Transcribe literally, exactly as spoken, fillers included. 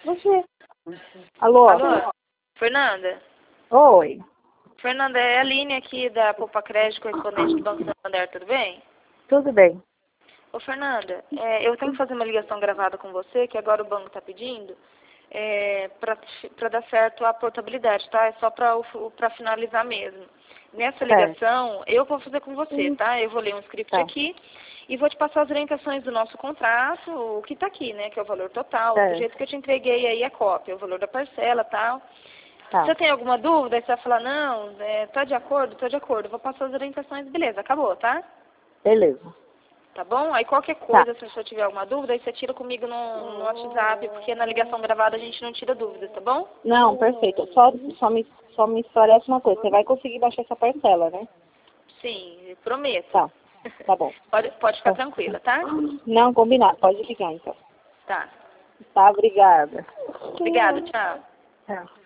Você. Alô? Alô? Fernanda? Oi. Fernanda, é a Aline aqui da Poupa Crédito, correspondente do Banco Santander, tudo bem? Tudo bem. Ô, Fernanda, é, eu tenho que fazer uma ligação gravada com você, que agora o banco está pedindo, é, para dar certo a portabilidade, tá? É só para finalizar mesmo. Nessa ligação, eu vou fazer com você, tá? Eu vou ler um script Tá. aqui e vou te passar as orientações do nosso contrato, o que está aqui, né? Que é o valor total, Certo. do jeito que eu te entreguei aí a cópia, o valor da parcela e tal. Tá. Se você tem alguma dúvida, aí você vai falar, não, é, tá de acordo, tô de acordo, vou passar as orientações, beleza, acabou, tá? Beleza. Tá bom? Aí qualquer coisa, se você tiver alguma dúvida, aí você tira comigo no, no WhatsApp, porque na ligação gravada a gente não tira dúvidas, tá bom? Não, perfeito. Só, só, me, só me esclarece uma coisa. Você vai conseguir baixar essa parcela, né? Sim, prometo. Tá. Tá bom. Pode, pode ficar Tá. tranquila, tá? Não, combinado. Pode ligar, então. Tá. Tá, obrigada. Obrigada, tchau. Tchau.